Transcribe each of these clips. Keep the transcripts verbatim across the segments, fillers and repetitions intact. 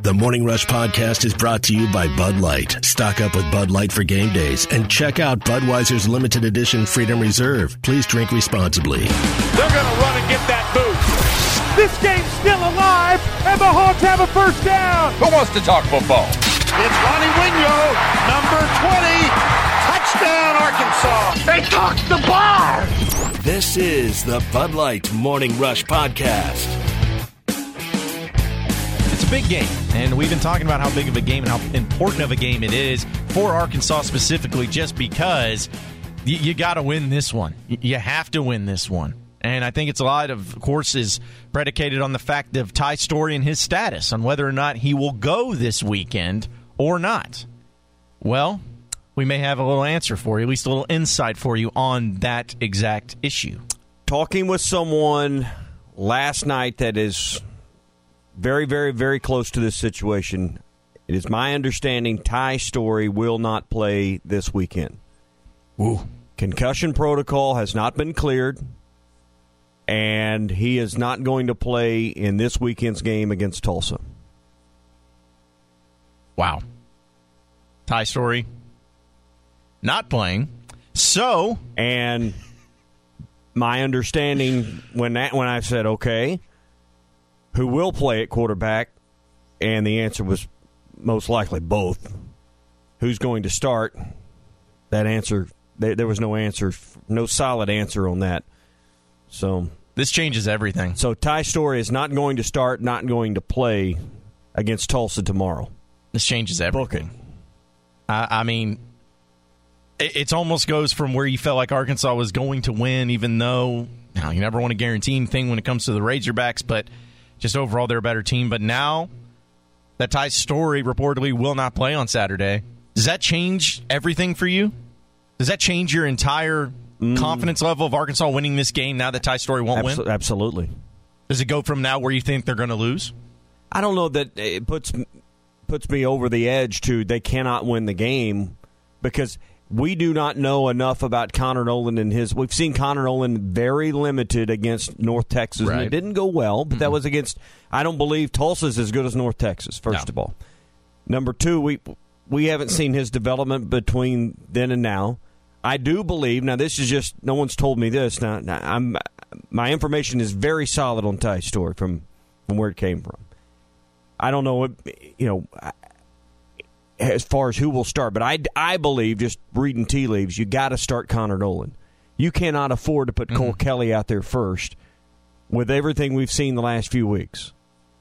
The Morning Rush Podcast is brought to you by Bud Light. Stock up with Bud Light for game days and check out Budweiser's limited edition Freedom Reserve. Please drink responsibly. They're going to run and get that boot. This game's still alive, and the Hawks have a first down. Who wants to talk football? It's Ronnie Wingo, number twenty. Touchdown, Arkansas. They took the bar. This is the Bud Light Morning Rush Podcast. It's a big game, and we've been talking about how big of a game and how important of a game it is for Arkansas specifically, just because you, you got to win this one. You have to win this one. And I think it's a lot of, of course, is predicated on the fact of Ty Storey and his status, on whether or not he will go this weekend or not. Well, we may have a little answer for you, at least a little insight for you on that exact issue. Talking with someone last night that is very, very, very close to this situation, it is my understanding Ty Storey will not play this weekend. Ooh. Concussion protocol has not been cleared, and he is not going to play in this weekend's game against Tulsa. Wow. Ty Storey not playing. So, and my understanding when that when I said, okay, who will play at quarterback? And the answer was most likely both. Who's going to start? That answer, there, there was no answer, no solid answer on that. So this changes everything. So Ty Storey is not going to start, not going to play against Tulsa tomorrow. This changes everything. I, I mean, it it's almost goes from where you felt like Arkansas was going to win, even though you know, you never want to guarantee anything when it comes to the Razorbacks, but just overall they're a better team. But now that Ty Storey reportedly will not play on Saturday, does that change everything for you? Does that change your entire mm. confidence level of Arkansas winning this game now that Ty Storey won't Absol- win? Absolutely. Does it go from now where you think they're going to lose? I don't know that it puts puts me over the edge to they cannot win the game, because we do not know enough about Connor Noland and his. We've seen Connor Noland very limited against North Texas, right. and it didn't go well, but mm-hmm. that was against, I don't believe Tulsa's as good as North Texas, first no. of all. Number two, we we haven't seen his development between then and now. I do believe, now this is just, no one's told me this, now, now I'm my information is very solid on Ty Storey from, from where it came from. I don't know what, you know, as far as who will start, but I, I believe, just reading tea leaves, you got to start Connor Noland. You cannot afford to put mm-hmm. Cole Kelly out there first with everything we've seen the last few weeks.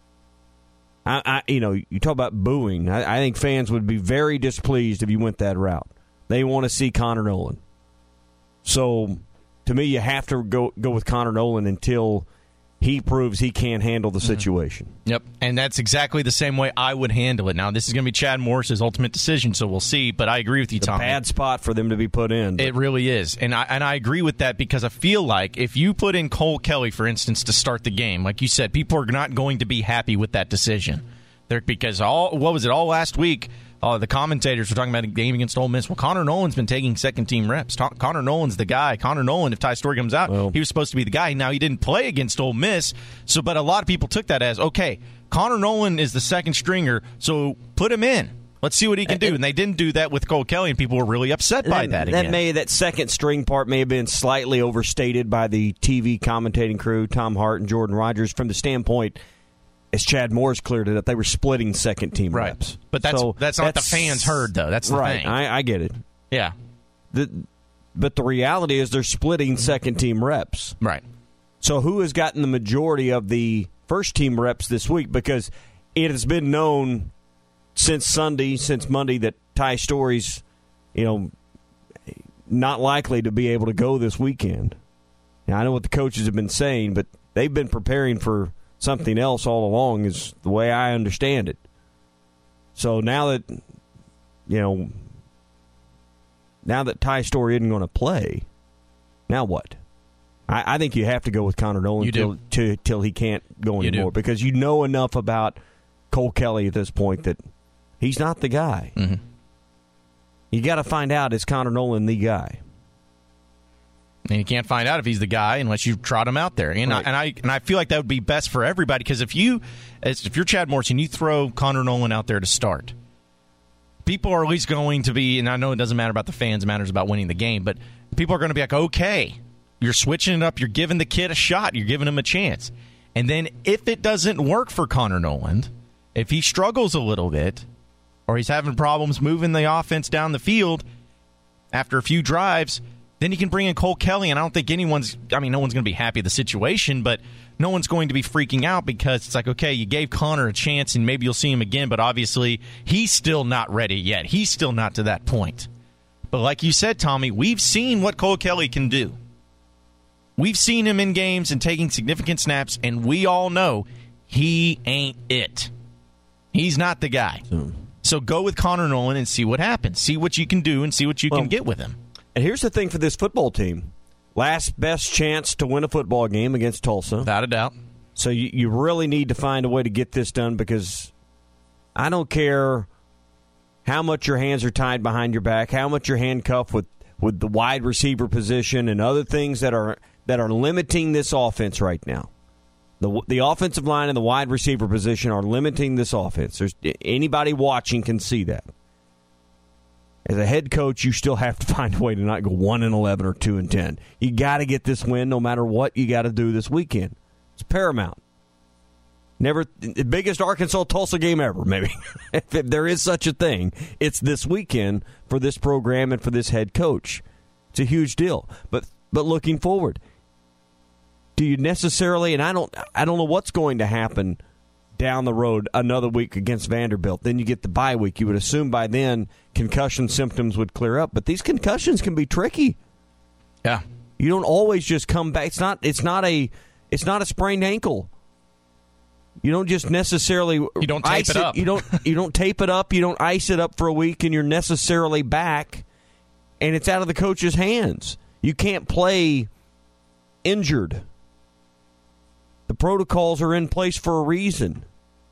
I, I you know, you talk about booing. I, I think fans would be very displeased if you went that route. They want to see Connor Noland. So, to me, you have to go go with Connor Noland until he proves he can't handle the situation. Mm-hmm. Yep, and that's exactly the same way I would handle it. Now, this is going to be Chad Morris's ultimate decision, so we'll see, but I agree with you, it's Tom. It's a bad spot for them to be put in. But. It really is, and I, and I agree with that, because I feel like if you put in Cole Kelly, for instance, to start the game, like you said, people are not going to be happy with that decision. They're, because all what was it, all last week, Uh, the commentators were talking about a game against Ole Miss. Well, Connor Noland's been taking second-team reps. Ta- Connor Noland's the guy. Connor Noland, if Ty Storey comes out, well, he was supposed to be the guy. Now, he didn't play against Ole Miss, so but a lot of people took that as, okay, Connor Noland is the second stringer, so put him in. Let's see what he can do. And they didn't do that with Cole Kelly, and people were really upset by that, that again. That, may, that second string part may have been slightly overstated by the T V commentating crew, Tom Hart and Jordan Rogers, from the standpoint, as Chad Morris cleared it up, they were splitting second-team right. reps. But that's so that's not that's, the fans heard, though. That's the right. thing. I, I get it. Yeah. The, but the reality is they're splitting second-team reps. Right. So who has gotten the majority of the first-team reps this week? Because it has been known since Sunday, since Monday, that Ty Storey's, you know, not likely to be able to go this weekend. Now, I know what the coaches have been saying, but they've been preparing for something else all along, is the way I understand it. So now that, you know, now that Ty Storey isn't going to play, now what? I, I think you have to go with Connor Noland till, to, till he can't go you anymore, do. because you know enough about Cole Kelly at this point that he's not the guy. Mm-hmm. You got to find out, is Connor Noland the guy? And you can't find out if he's the guy unless you trot him out there. And, right. I, and I and I feel like that would be best for everybody, because if you, as, if you're Chad Morris and you throw Connor Noland out there to start, people are at least going to be, and I know it doesn't matter about the fans, it matters about winning the game, but people are going to be like, okay, you're switching it up, you're giving the kid a shot, you're giving him a chance. And then if it doesn't work for Connor Noland, if he struggles a little bit, or he's having problems moving the offense down the field after a few drives, then you can bring in Cole Kelly, and I don't think anyone's, I mean, no one's going to be happy with the situation, but no one's going to be freaking out, because it's like, okay, you gave Connor a chance, and maybe you'll see him again, but obviously he's still not ready yet. He's still not to that point. But like you said, Tommy, we've seen what Cole Kelly can do. We've seen him in games and taking significant snaps, and we all know he ain't it. He's not the guy. So, so go with Connor Noland and see what happens. See what you can do and see what you well, can get with him. And here's the thing for this football team. Last best chance to win a football game against Tulsa. Without a doubt. So you, you really need to find a way to get this done, because I don't care how much your hands are tied behind your back, how much you're handcuffed with, with the wide receiver position and other things that are that are limiting this offense right now. The the offensive line and the wide receiver position are limiting this offense. There's anybody watching can see that. As a head coach, you still have to find a way to not go one and eleven or two and ten. You got to get this win, no matter what you got to do this weekend. It's paramount. Never the biggest Arkansas Tulsa game ever, maybe. If there is such a thing, it's this weekend for this program and for this head coach. It's a huge deal. But but looking forward, do you necessarily? And I don't I don't know what's going to happen down the road another week against Vanderbilt. Then you get the bye week. You would assume by then concussion symptoms would clear up. But these concussions can be tricky. Yeah. You don't always just come back. It's not it's not a it's not a sprained ankle. You don't just necessarily You don't tape ice it up. You don't you don't tape it up, you don't ice it up for a week, and you're necessarily back, and it's out of the coach's hands. You can't play injured. The protocols are in place for a reason.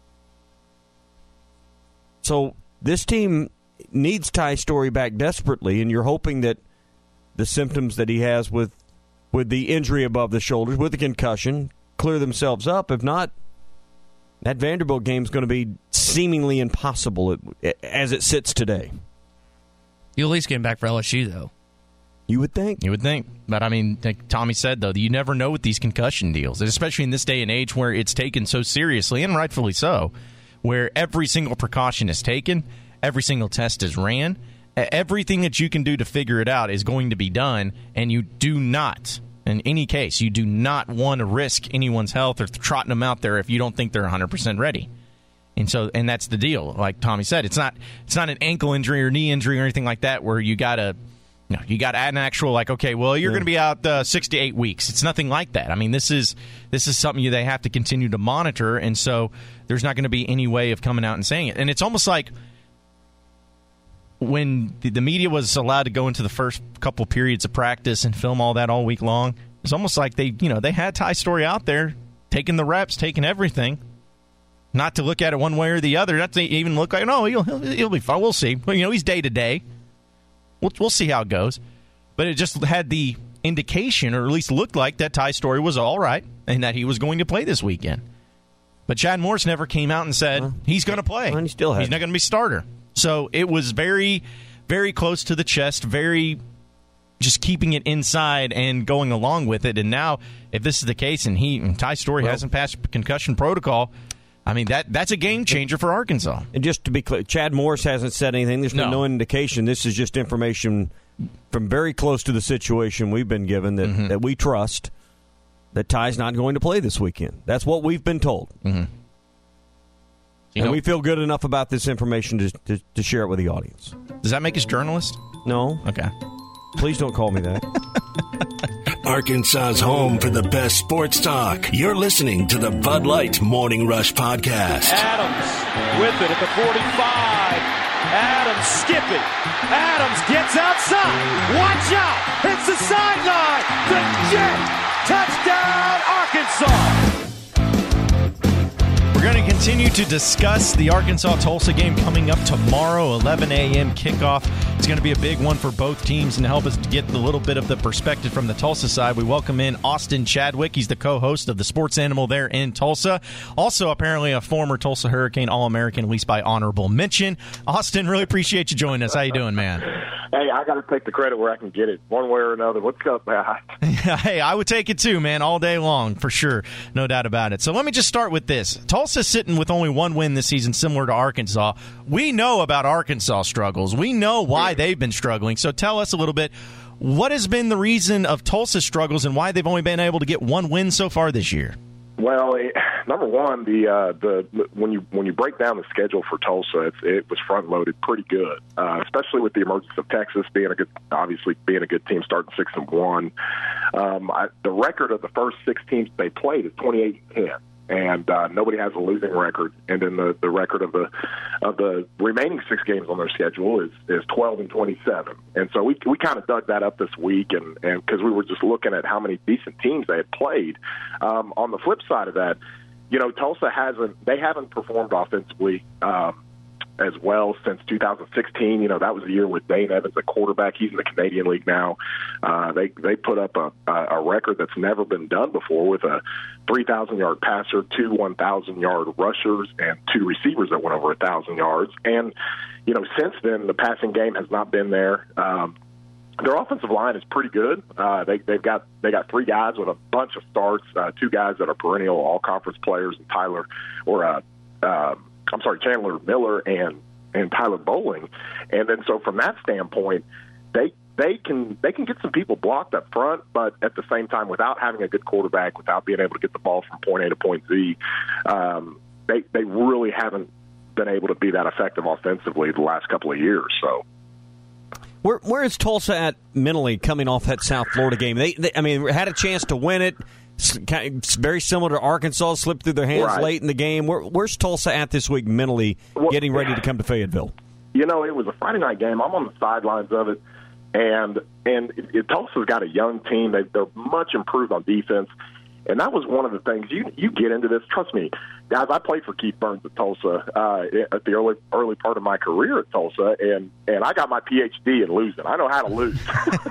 So this team needs Ty Storey back desperately, and you're hoping that the symptoms that he has with with the injury above the shoulders, with the concussion, clear themselves up. If not, that Vanderbilt game is going to be seemingly impossible as it sits today. You'll at least get him back for L S U, though. You would think. You would think. But, I mean, like Tommy said, though, you never know with these concussion deals, especially in this day and age where it's taken so seriously, and rightfully so, where every single precaution is taken, every single test is ran, everything that you can do to figure it out is going to be done, and you do not, in any case, you do not want to risk anyone's health or trotting them out there if you don't think they're one hundred percent ready. And so, and that's the deal. Like Tommy said, it's not it's not an ankle injury or knee injury or anything like that where you got to No, you got an actual, like, okay, well, you're yeah. going to be out uh, six to eight weeks. It's nothing like that. I mean, this is this is something you, they have to continue to monitor, and so there's not going to be any way of coming out and saying it. And it's almost like when the, the media was allowed to go into the first couple periods of practice and film all that all week long, it's almost like they, you know, they had Ty Storey out there taking the reps, taking everything, not to look at it one way or the other, not to even look like, no, he'll, he'll, he'll be fine. We'll see. Well, you know, he's day to day. We'll, we'll see how it goes. But it just had the indication, or at least looked like, that Ty Storey was all right and that he was going to play this weekend. But Chad Morris never came out and said well, he's going to play. Well, he still has. He's not going to be starter. So it was very, very close to the chest, very just keeping it inside and going along with it. And now, if this is the case and he and Ty Storey well, hasn't passed concussion protocol, I mean, that that's a game changer for Arkansas. And just to be clear, Chad Morris hasn't said anything. There's been no, no indication. This is just information from very close to the situation we've been given that, mm-hmm. that we trust that Ty's not going to play this weekend. That's what we've been told. Mm-hmm. And know, we feel good enough about this information to, to, to share it with the audience. Does that make us journalists? No. Okay. Please don't call me that. Arkansas's home for the best sports talk. You're listening to the Bud Light Morning Rush Podcast. Adams with it at the forty-five. Adams skipping. Adams gets outside. Watch out. Hits the sideline. The Jet. Touchdown, Arkansas. We're going to continue to discuss the Arkansas-Tulsa game coming up tomorrow, eleven a.m. kickoff. It's going to be a big one for both teams, and to help us get a little bit of the perspective from the Tulsa side, we welcome in Austin Chadwick. He's the co-host of the Sports Animal there in Tulsa. Also, apparently, a former Tulsa Hurricane All-American, at least by honorable mention. Austin, really appreciate you joining us. How you doing, man? Hey, I got to take the credit where I can get it, one way or another. What's up, man? Hey, I would take it too, man, all day long, for sure. No doubt about it. So let me just start with this. Tulsa's sitting with only one win this season, similar to Arkansas. We know about Arkansas struggles. We know why they've been struggling. So tell us a little bit, what has been the reason of Tulsa's struggles and why they've only been able to get one win so far this year? Well, it, number one, the uh, the when you when you break down the schedule for Tulsa, it, it was front loaded pretty good, uh, especially with the emergence of Texas being a good, obviously being a good team, starting six and one. Um, I, the record of the first six teams they played is twenty-eight and ten. And uh, nobody has a losing record, and then the, the record of the of the remaining six games on their schedule is, is twelve and twenty-seven. And so we we kind of dug that up this week, and and because we were just looking at how many decent teams they had played. Um, on the flip side of that, you know, Tulsa hasn't they haven't performed offensively um, as well since two thousand sixteen. You know, that was the year with Dane Evans, a quarterback. He's in the Canadian League now. Uh, they they put up a, a record that's never been done before with a three thousand yard passer, two one thousand yard rushers, and two receivers that went over one thousand yards. And, you know, since then, the passing game has not been there. Um, their offensive line is pretty good. Uh, they, they've got they got three guys with a bunch of starts, uh, two guys that are perennial all-conference players, and Tyler or uh, uh, I'm sorry, Chandler Miller and and Tyler Bowling. And then so from that standpoint, they they can they can get some people blocked up front, but at the same time, without having a good quarterback, without being able to get the ball from point A to point Z, um, they they really haven't been able to be that effective offensively the last couple of years. So. Where where is Tulsa at mentally coming off that South Florida game? They, they I mean, had a chance to win it. It's very similar to Arkansas, slipped through their hands right. late in the game. Where, where's Tulsa at this week mentally, well, getting ready to come to Fayetteville? You know, it was a Friday night game. I'm on the sidelines of it, and and it, it, Tulsa's got a young team. They, they're much improved on defense, and that was one of the things. You you get into this. Trust me, guys. I played for Keith Burns at Tulsa uh, at the early early part of my career at Tulsa, and and I got my P H D in losing. I know how to lose.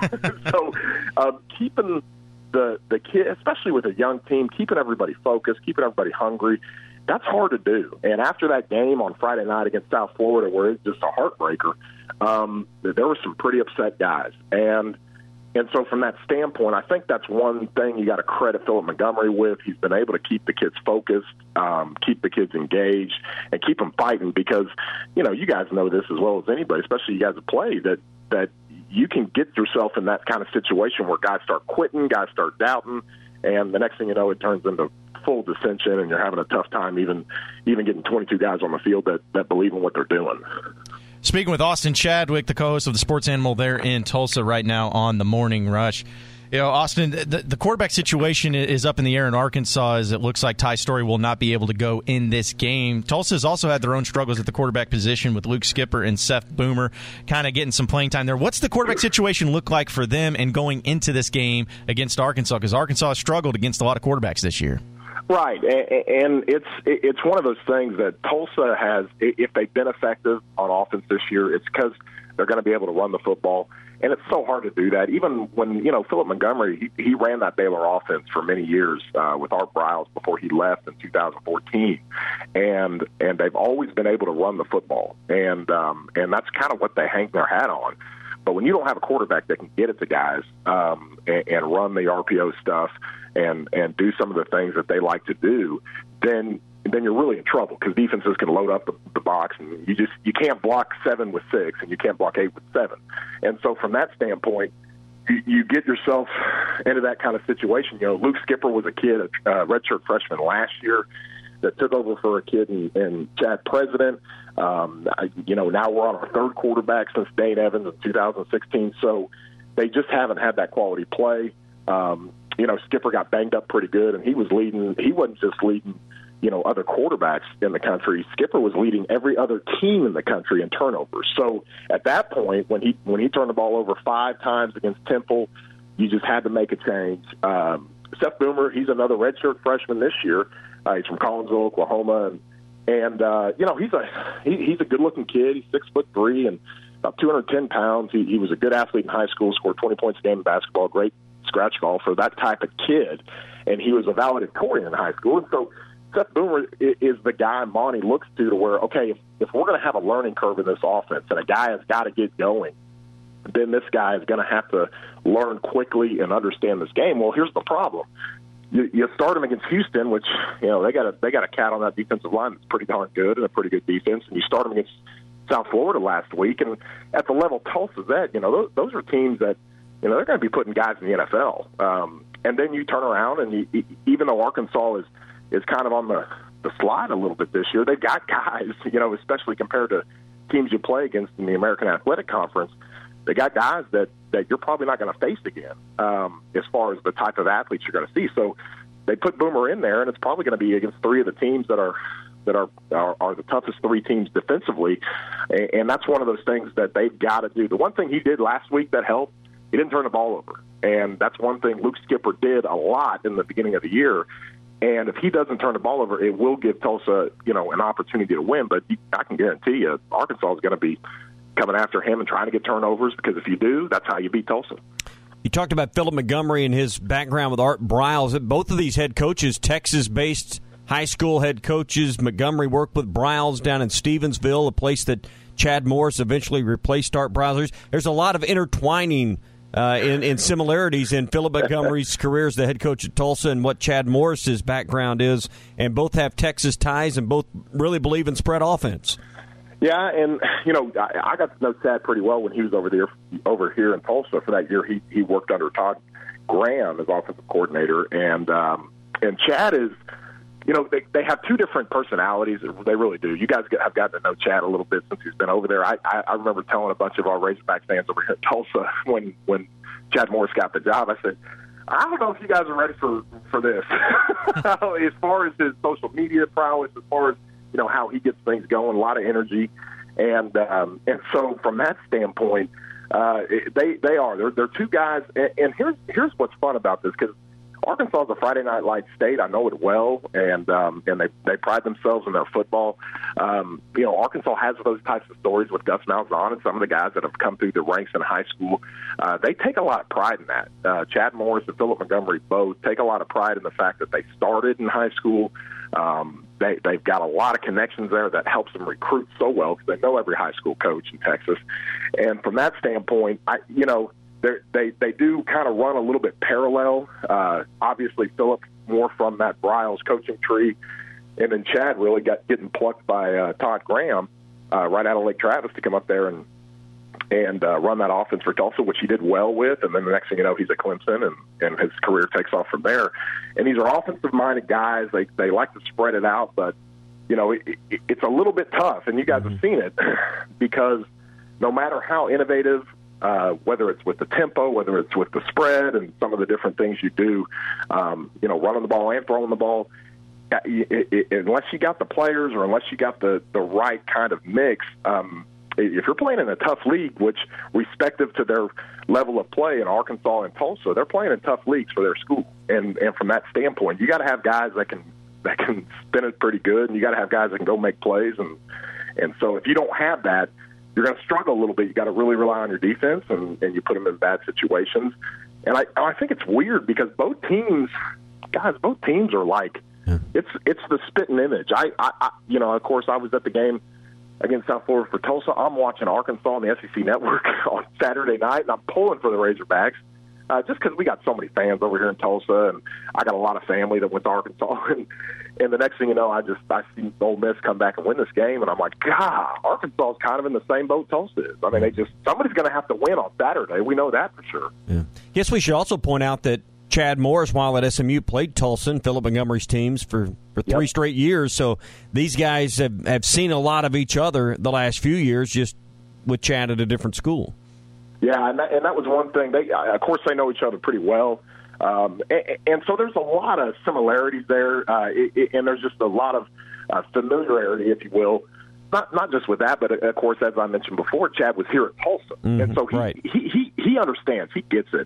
so um, keeping the the kid, especially with a young team, keeping everybody focused, keeping everybody hungry, that's hard to do. And after that game on Friday night against South Florida, where it's just a heartbreaker, um, there were some pretty upset guys. And and so from that standpoint, I think that's one thing you got to credit Philip Montgomery with. He's been able to keep the kids focused, um, keep the kids engaged, and keep them fighting because, you know, you guys know this as well as anybody, especially you guys that play, that that you can get yourself in that kind of situation where guys start quitting, guys start doubting, and the next thing you know, it turns into full dissension, and you're having a tough time even even getting twenty-two guys on the field that, that believe in what they're doing. Speaking with Austin Chadwick, the co-host of the Sports Animal there in Tulsa right now on the Morning Rush. You know, Austin, the, the quarterback situation is up in the air in Arkansas as it looks like Ty Story will not be able to go in this game. Tulsa's also had their own struggles at the quarterback position with Luke Skipper and Seth Boomer kind of getting some playing time there. What's the quarterback situation look like for them and going into this game against Arkansas? Because Arkansas has struggled against a lot of quarterbacks this year. Right, and it's it's one of those things that Tulsa has, if they've been effective on offense this year, it's because they're going to be able to run the football. And it's so hard to do that. Even when, you know, Philip Montgomery, he, he ran that Baylor offense for many years uh, with Art Briles before he left in two thousand fourteen. And and they've always been able to run the football. And um, and that's kind of what they hang their hat on. But when you don't have a quarterback that can get it to guys um, and, and run the R P O stuff and, and do some of the things that they like to do, then then you're really in trouble because defenses can load up the, the box, and you just you can't block seven with six, and you can't block eight with seven. And so from that standpoint, you, you get yourself into that kind of situation. You know, Luke Skipper was a kid, a uh, redshirt freshman last year that took over for a kid in, in Chad President. Um, I, you know, now we're on our third quarterback since Dane Evans in two thousand sixteen. So they just haven't had that quality play. Um, you know, Skipper got banged up pretty good, and he was leading. He wasn't just leading, you know, other quarterbacks in the country. Skipper was leading every other team in the country in turnovers. So at that point, when he when he turned the ball over five times against Temple, you just had to make a change. Um, Seth Boomer, he's another redshirt freshman this year. Uh, he's from Collinsville, Oklahoma, and and uh, you know he's a he, he's a good-looking kid. He's six foot three and about two hundred ten pounds. He, he was a good athlete in high school. Scored twenty points a game in basketball. Great scratch golfer. That type of kid, and he was a valedictorian in high school. And so Seth Boomer is the guy Monty looks to to where okay, if, if we're going to have a learning curve in this offense, and a guy has got to get going, then this guy is going to have to learn quickly and understand this game. Well, here's the problem. You, you start him against Houston, which, you know, they got a, they got a cat on that defensive line that's pretty darn good and a pretty good defense. And you start him against South Florida last week. And at the level Tulsa's at, you know, those, those are teams that, you know, they're going to be putting guys in the N F L. Um, and then you turn around and you, even though Arkansas is, is kind of on the, the slide a little bit this year, they've got guys, you know, especially compared to teams you play against in the American Athletic Conference. They got guys that, that you're probably not going to face again um, as far as the type of athletes you're going to see. So they put Boomer in there, and it's probably going to be against three of the teams that are that are are, are the toughest three teams defensively, and, and that's one of those things that they've got to do. The one thing he did last week that helped, he didn't turn the ball over, and that's one thing Luke Skipper did a lot in the beginning of the year. And if he doesn't turn the ball over, it will give Tulsa, you know, an opportunity to win. But I can guarantee you, Arkansas is going to be coming after him and trying to get turnovers, because if you do, that's how you beat Tulsa. You talked about Philip Montgomery and his background with Art Briles. Both of these head coaches, Texas-based high school head coaches. Montgomery worked with Briles down in Stevensville, a place that Chad Morris eventually replaced Art Briles. There's a lot of intertwining uh, in, in similarities in Philip Montgomery's career as the head coach at Tulsa and what Chad Morris's background is, and both have Texas ties and both really believe in spread offense. Yeah, and, you know, I, I got to know Chad pretty well when he was over there, over here in Tulsa for that year. He he worked under Todd Graham as offensive coordinator, and um, and Chad is, you know, they, they have two different personalities. They really do. You guys have gotten to know Chad a little bit since he's been over there. I, I, I remember telling a bunch of our Razorback fans over here in Tulsa when, when Chad Morris got the job, I said, I don't know if you guys are ready for, for this. As far as his social media prowess, as far as, you know, how he gets things going, a lot of energy. And um, and so from that standpoint, uh, they they are. They're, they're two guys. And, and here's here's what's fun about this, because Arkansas is a Friday Night Lights state. I know it well, and um, and they, they pride themselves in their football. Um, you know, Arkansas has those types of stories with Gus Malzahn and some of the guys that have come through the ranks in high school. Uh, they take a lot of pride in that. Uh, Chad Morris and Philip Montgomery both take a lot of pride in the fact that they started in high school. Um, they, they've got a lot of connections there that helps them recruit so well, because they know every high school coach in Texas. And from that standpoint, I, you know, they they do kind of run a little bit parallel. Uh, obviously, Philip more from that Briles coaching tree, and then Chad really got getting plucked by uh, Todd Graham uh, right out of Lake Travis to come up there and and uh, run that offense for Tulsa, which he did well with. And then the next thing you know, he's at Clemson, and, and his career takes off from there. And these are offensive-minded guys. They they like to spread it out, but, you know, it, it, it's a little bit tough. And you guys have seen it because no matter how innovative, uh, whether it's with the tempo, whether it's with the spread and some of the different things you do, um, you know, running the ball and throwing the ball, it, it, unless you got the players or unless you got the, the right kind of mix, um, if you're playing in a tough league, which respective to their level of play in Arkansas and Tulsa, they're playing in tough leagues for their school. And and from that standpoint, you got to have guys that can that can spin it pretty good, and you got to have guys that can go make plays. And and so if you don't have that, you're going to struggle a little bit. You got to really rely on your defense, and, and you put them in bad situations. And I I think it's weird because both teams, guys, both teams are like yeah. it's it's the spitting image. I, I I you know of course I was at the game against South Florida for Tulsa. I'm watching Arkansas on the S E C Network on Saturday night, and I'm pulling for the Razorbacks uh, just because we got so many fans over here in Tulsa, and I got a lot of family that went to Arkansas. And, and the next thing you know, I just I see Ole Miss come back and win this game, and I'm like, God, Arkansas is kind of in the same boat Tulsa is. I mean, they just somebody's going to have to win on Saturday. We know that for sure. Yeah. Yes, we should also point out that Chad Morris, while at S M U, played Tulsa and Philip Montgomery's teams for, for three yep. straight years. So these guys have, have seen a lot of each other the last few years, just with Chad at a different school. Yeah, and that, and that was one thing. They, of course, they know each other pretty well. Um, and, and so there's a lot of similarities there, uh, it, it, and there's just a lot of uh, familiarity, if you will. Not not just with that, but of course, as I mentioned before, Chad was here at Tulsa, mm-hmm, and so he, right. he he he understands, he gets it.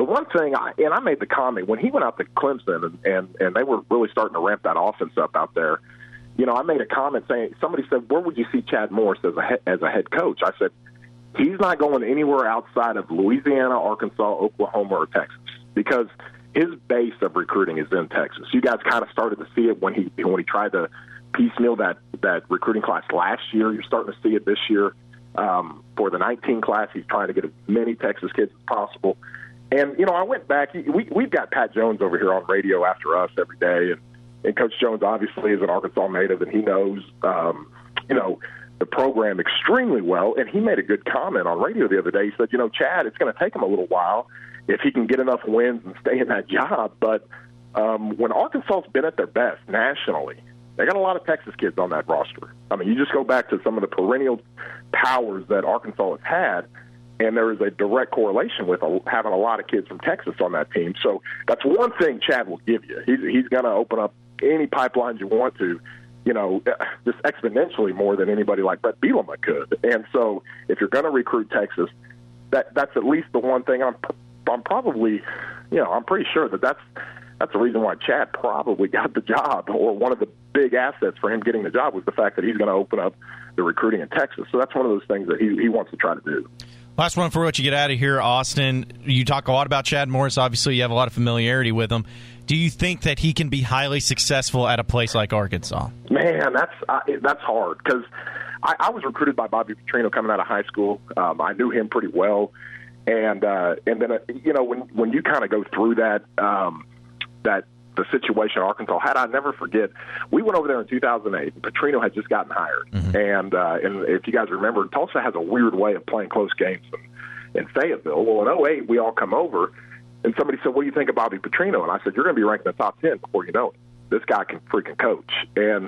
the one thing, I, and I made the comment, when he went out to Clemson and, and, and they were really starting to ramp that offense up out there, you know, I made a comment saying, somebody said, where would you see Chad Morris as a, he- as a head coach? I said, he's not going anywhere outside of Louisiana, Arkansas, Oklahoma, or Texas, because his base of recruiting is in Texas. You guys kind of started to see it when he when he tried to piecemeal that, that recruiting class last year. You're starting to see it this year. Um, for the nineteen class, he's trying to get as many Texas kids as possible. And, you know, I went back. We, we've got Pat Jones over here on radio after us every day. And, and Coach Jones obviously is an Arkansas native, and he knows, um, you know, the program extremely well. And he made a good comment on radio the other day. He said, you know, Chad, it's going to take him a little while if he can get enough wins and stay in that job. But um, when Arkansas's been at their best nationally, they got a lot of Texas kids on that roster. I mean, you just go back to some of the perennial powers that Arkansas has had, and there is a direct correlation with a, having a lot of kids from Texas on that team. So that's one thing Chad will give you. He's, he's going to open up any pipelines you want to, you know, just exponentially more than anybody like Brett Bielema could. And so if you're going to recruit Texas, that that's at least the one thing I'm I'm probably, you know, I'm pretty sure that that's that's the reason why Chad probably got the job, or one of the big assets for him getting the job was the fact that he's going to open up the recruiting in Texas. So that's one of those things that he, he wants to try to do. Last one for what you get out of here, Austin. You talk a lot about Chad Morris. Obviously, you have a lot of familiarity with him. Do you think that he can be highly successful at a place like Arkansas? Man, that's uh, that's hard, because I, I was recruited by Bobby Petrino coming out of high school. Um, I knew him pretty well, and uh, and then uh, you know when when you kind of go through that um, that the situation Arkansas had, I never forget. We went over there in two thousand eight. And Petrino had just gotten hired, mm-hmm. and uh, and if you guys remember, Tulsa has a weird way of playing close games in, in Fayetteville. Well, in oh eight, we all come over, and somebody said, "What do you think of Bobby Petrino?" And I said, "You're going to be ranked in the top ten before you know it. This guy can freaking coach." And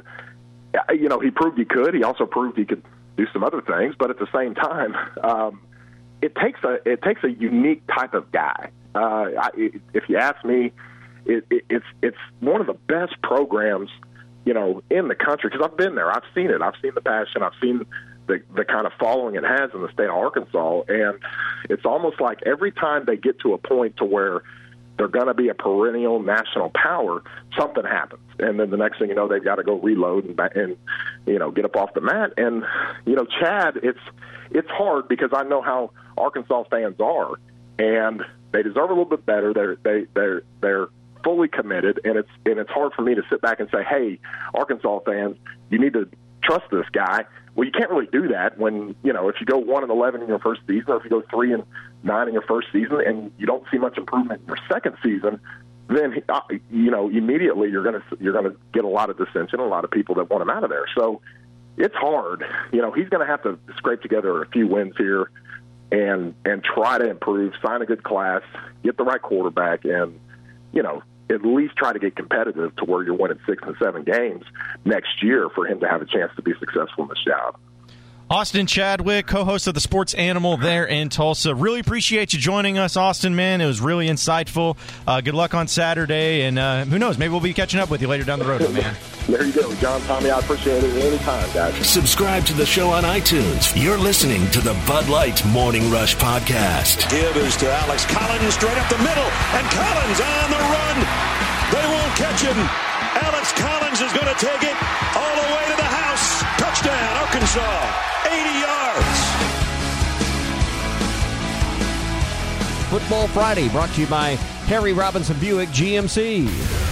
you know, he proved he could. He also proved he could do some other things. But at the same time, um, it takes a it takes a unique type of guy. Uh, I, if you ask me. It, it, it's it's one of the best programs, you know, in the country, because I've been there. I've seen it. I've seen the passion. I've seen the the kind of following it has in the state of Arkansas. And it's almost like every time they get to a point to where they're going to be a perennial national power, something happens. And then the next thing you know, they've got to go reload and, and you know, get up off the mat. And, you know, Chad, it's it's hard because I know how Arkansas fans are, and they deserve a little bit better. They're they they're they're fully committed, and it's and it's hard for me to sit back and say, hey, Arkansas fans, you need to trust this guy. Well, you can't really do that when, you know, if you go one and eleven in your first season, or if you go three and nine in your first season, and you don't see much improvement in your second season, then you know immediately you're gonna you're gonna get a lot of dissension, a lot of people that want him out of there. So it's hard. You know, he's going to have to scrape together a few wins here, and and try to improve, sign a good class, get the right quarterback, and you know. at least try to get competitive to where you're winning six and seven games next year for him to have a chance to be successful in this job. Austin Chadwick, co-host of the Sports Animal there in Tulsa. Really appreciate you joining us, Austin, man. It was really insightful. Uh, good luck on Saturday, and uh, who knows, maybe we'll be catching up with you later down the road, man. There you go, John, Tommy. I appreciate it anytime, guys. Subscribe to the show on iTunes. You're listening to the Bud Light Morning Rush Podcast. Give is to Alex Collins straight up the middle, and Collins on the run. They won't catch him. Alex Collins is going to take it all the way to the house. Touchdown, Arkansas. eighty yards. Football Friday brought to you by Harry Robinson Buick G M C.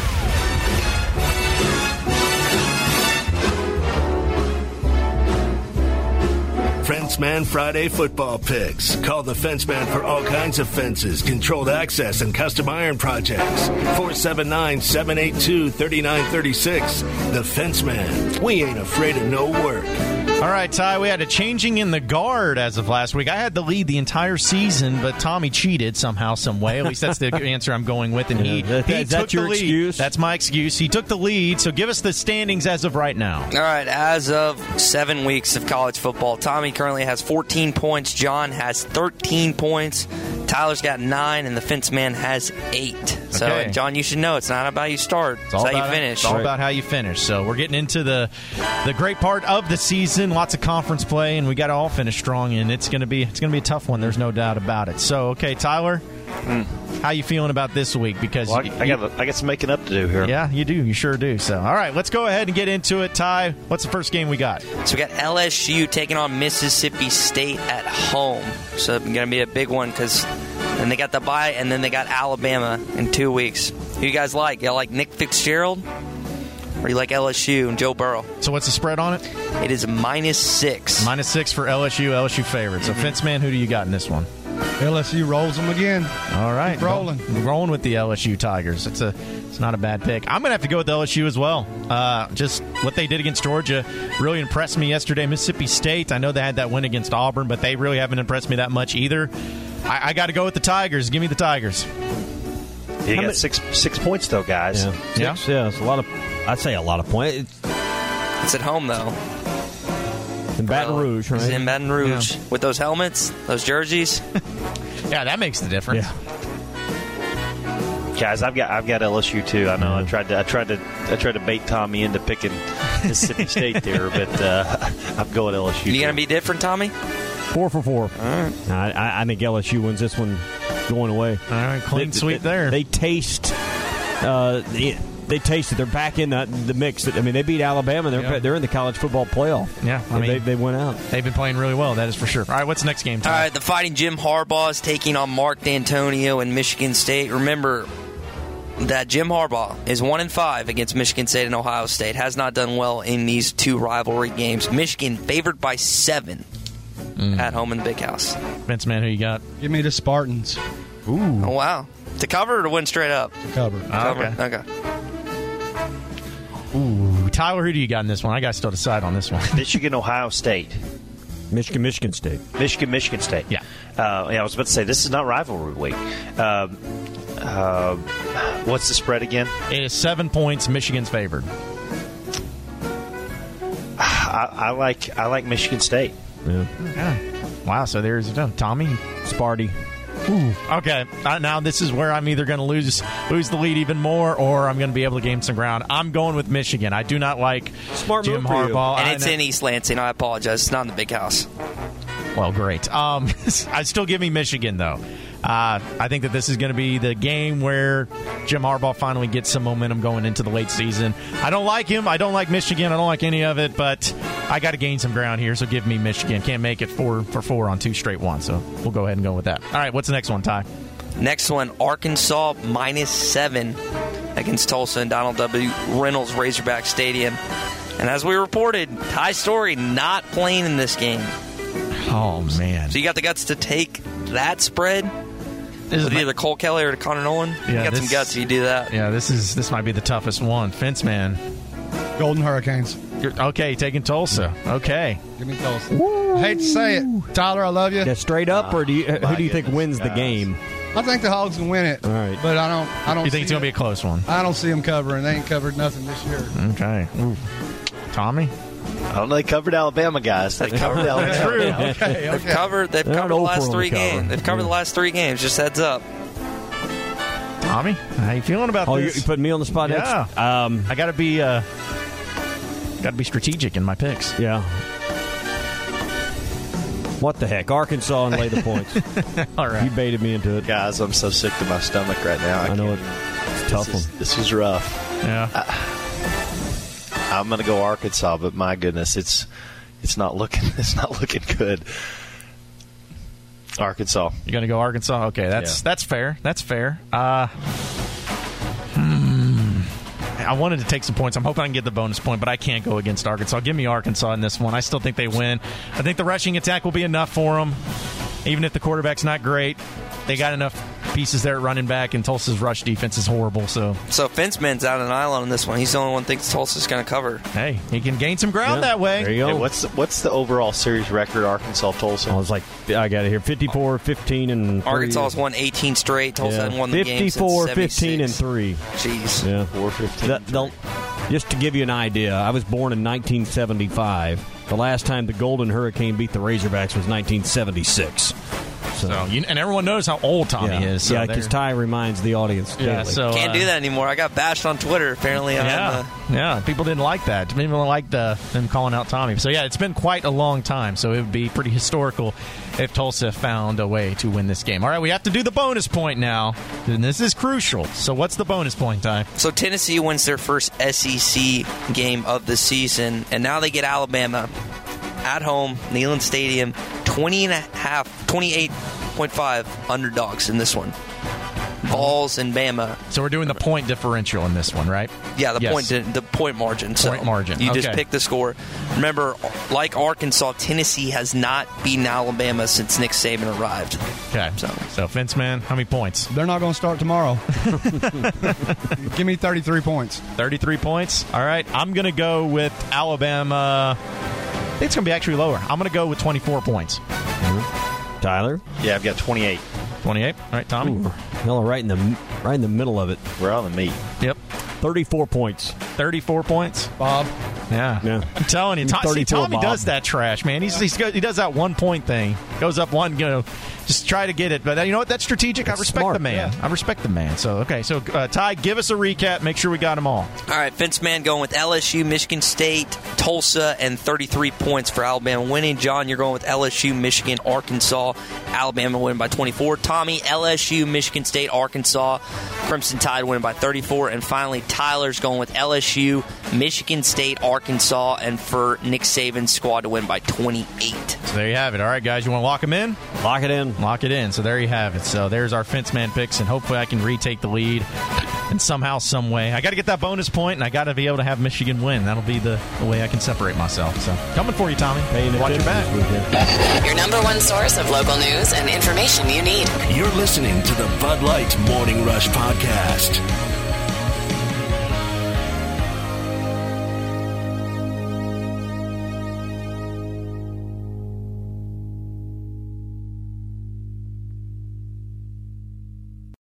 Fenceman Friday football picks. Call the Fenceman for all kinds of fences, controlled access, and custom iron projects. four seven nine, seven eight two, three nine three six. The Fenceman. We ain't afraid of no work. All right, Ty, we had a changing in the guard as of last week. I had the lead the entire season, but Tommy cheated somehow, some way. At least that's the answer I'm going with. And he, yeah, that, he is took that your the lead. excuse? That's my excuse. He took the lead, so give us the standings as of right now. All right, as of seven weeks of college football, Tommy currently has fourteen points. John has thirteen points. Tyler's got nine, and the fence man has eight. So, Okay. John, you should know it's not about you start. It's, It's all how about you finish. It's all about how you finish. So we're getting into the the great part of the season. Lots of conference play, and we got to all finish strong. And it's gonna be it's gonna be a tough one. There's no doubt about it. So okay, Tyler, Mm. how you feeling about this week? Because well, you, I, I got I got some making up to do here. Yeah, you do. You sure do. So, all right, let's go ahead and get into it. Ty, what's the first game we got? So we got L S U taking on Mississippi State at home. So it's going to be a big one because then they got the bye, and then they got Alabama in two weeks. Who you guys like? Y'all like Nick Fitzgerald? Or you like L S U and Joe Burrow? So what's the spread on it? It is minus six. Minus six for L S U. L S U favorite. So, mm-hmm. Fence man, who do you got in this one? L S U rolls them again. All right. Keep rolling. Ro- rolling with the L S U Tigers. It's a it's not a bad pick. I'm going to have to go with L S U as well. Uh, just what they did against Georgia really impressed me yesterday. Mississippi State, I know they had that win against Auburn, but they really haven't impressed me that much either. I, I got to go with the Tigers. Give me the Tigers. You got six six points, though, guys. Yeah, yeah. Six, yeah it's a lot of, I'd say a lot of points. It's, it's at home, though. In Baton Rouge, right? It's in Baton Rouge. Yeah. With those helmets, those jerseys. Yeah, that makes the difference. Yeah. Guys, I've got I've got L S U too. I know. Mm-hmm. I tried to I tried to I tried to bait Tommy into picking Mississippi State there, but uh, I'm going L S U. You gonna be different, Tommy? Four for four. All right. I, I think L S U wins this one going away. All right, clean they, sweep they, there. They taste. Uh, they, they tasted. They're back in the, the mix. I mean, they beat Alabama. They're yeah. they're in the college football playoff. Yeah, I mean, they, they went out. They've been playing really well. That is for sure. All right, what's the next game? Tom? All right, the Fighting Jim Harbaugh is taking on Mark D'Antonio in Michigan State. Remember that Jim Harbaugh is one and five against Michigan State and Ohio State. Has not done well in these two rivalry games. Michigan favored by seven mm. at home in the Big House. Vince, man, who you got? Give me the Spartans. Ooh. Oh wow, to cover or to win straight up? To cover. To cover. Okay. Okay. Ooh, Tyler, who do you got in this one? I got to still decide on this one. Michigan, Ohio State. Michigan, Michigan State. Michigan, Michigan State. Yeah. Uh, yeah, I was about to say, this is not rivalry week. Um, uh, what's the spread again? It is seven points. Michigan's favored. I, I like I like Michigan State. Yeah. yeah. Wow, so there's no Tommy. Sparty. Ooh. Okay, uh, now this is where I'm either going to lose lose the lead even more, or I'm going to be able to gain some ground. I'm going with Michigan. I do not like Smart Jim Harbaugh. And it's in East Lansing. I apologize. It's not in the Big House. Well, great. Um, I still give me Michigan, though. Uh, I think that this is going to be the game where Jim Harbaugh finally gets some momentum going into the late season. I don't like him. I don't like Michigan. I don't like any of it, but I got to gain some ground here, so give me Michigan. Can't make it four for four on two straight ones, so we'll go ahead and go with that. All right, what's the next one, Ty? Next one, Arkansas minus seven against Tulsa and Donald W. Reynolds Razorback Stadium. And as we reported, Ty Story not playing in this game. Oh, man. So you got the guts to take that spread? This with either Cole Kelly or Connor Nolan? Yeah, you got this, some guts if you do that. Yeah, this is this might be the toughest one. Fence man. Golden Hurricanes. You're, okay, taking Tulsa. Okay. Give me Tulsa. Woo. I hate to say it. Tyler, I love you. Yeah, straight up, or do you, who do you think wins guys. the game? I think the Hogs can win it. All right. But I don't I don't You think see it's going to be a close one? I don't see them covering. They ain't covered nothing this year. Okay. Ooh. Tommy? I don't know. They covered Alabama, guys. They covered Alabama. True. Okay, okay. They've covered, they've covered the last three the games. They've covered yeah. the last three games. Just heads up. Tommy, how you feeling about oh, this? Oh, you putting me on the spot yeah. next? Um, I got to be uh, got to be strategic in my picks. Yeah. What the heck? Arkansas and lay the points. All right. You baited me into it. Guys, I'm so sick to my stomach right now. I, I know it. It's a tough this is, one. This is rough. Yeah. I, I'm going to go Arkansas, but my goodness, it's it's not looking it's not looking good. Arkansas. You're going to go Arkansas? Okay, that's yeah. that's fair. That's fair. Uh, hmm. I wanted to take some points. I'm hoping I can get the bonus point, but I can't go against Arkansas. Give me Arkansas in this one. I still think they win. I think the rushing attack will be enough for them, even if the quarterback's not great. They got enough pieces there at running back, and Tulsa's rush defense is horrible. So, so Fenceman's out on an island on this one. He's the only one who thinks Tulsa's going to cover. Hey, he can gain some ground yeah, that way. There you go. Hey, what's the, what's the overall series record? Arkansas Tulsa. I was like, I got it here: fifty-four, fifteen, and Arkansas has won eighteen straight. Tulsa yeah. hasn't won the game since fifty-four, fifteen, and three. Jeez. Yeah, four, fifteen. The, the, just to give you an idea, I was born in nineteen seventy-five. The last time the Golden Hurricane beat the Razorbacks was nineteen seventy-six. So, you, and everyone knows how old Tommy yeah. is. So yeah, because Ty reminds the audience. Yeah, daily. so Can't uh, do that anymore. I got bashed on Twitter. Apparently, I'm Yeah, the, yeah. People didn't like that. People liked uh, them calling out Tommy. So yeah, it's been quite a long time. So it would be pretty historical if Tulsa found a way to win this game. All right, we have to do the bonus point now, and this is crucial. So what's the bonus point, Ty? So Tennessee wins their first S E C game of the season, and now they get Alabama at home, Neyland Stadium, twenty and a half, twenty-eight point five underdogs in this one. Vols and Bama. So we're doing the point differential in this one, right? Yeah, the Yes. point the point margin. So Point margin. You just Okay. pick the score. Remember, like Arkansas, Tennessee has not beaten Alabama since Nick Saban arrived. Okay. So, so Fence Man, how many points? They're not going to start tomorrow. Give me thirty-three points. thirty-three points. All right. I'm going to go with Alabama. I think it's going to be actually lower. I'm going to go with twenty-four points. Tyler? Yeah, I've got twenty-eight. twenty-eight. All right, Tommy. Ooh, y'all are right in the right in the middle of it. We're on the meat. Yep. thirty-four points. thirty-four points. Bob. Yeah. Yeah. I'm telling you, Tom, see, thirty-four, Tommy Bob. does that trash, man. He's, he's go, he does that one point thing. Goes up one, you know, just try to get it. But uh, you know what? That's strategic. That's I respect smart, the man. yeah. I respect the man. So, okay. So, uh, Ty, give us a recap. Make sure we got them all. all right, Vince Man going with L S U, Michigan State, Tulsa, and thirty-three points for Alabama winning. John, you're going with L S U, Michigan, Arkansas, Alabama winning by twenty-four. Tommy, L S U, Michigan State, Arkansas, Crimson Tide winning by thirty-four. And finally, Tyler's going with L S U, Michigan State, Arkansas, and for Nick Saban's squad to win by twenty-eight. So there you have it. All right, guys, you want to lock them in? Lock it in. Lock it in. So there you have it. So there's our Fence Man picks, and hopefully I can retake the lead. And somehow, some way, I got to get that bonus point, and I got to be able to have Michigan win. That'll be the, the way I can separate myself. So coming for you, Tommy. Paying Watch your back. attention. Your number one source of local news and information you need. You're listening to the Bud Light Morning Rush Podcast.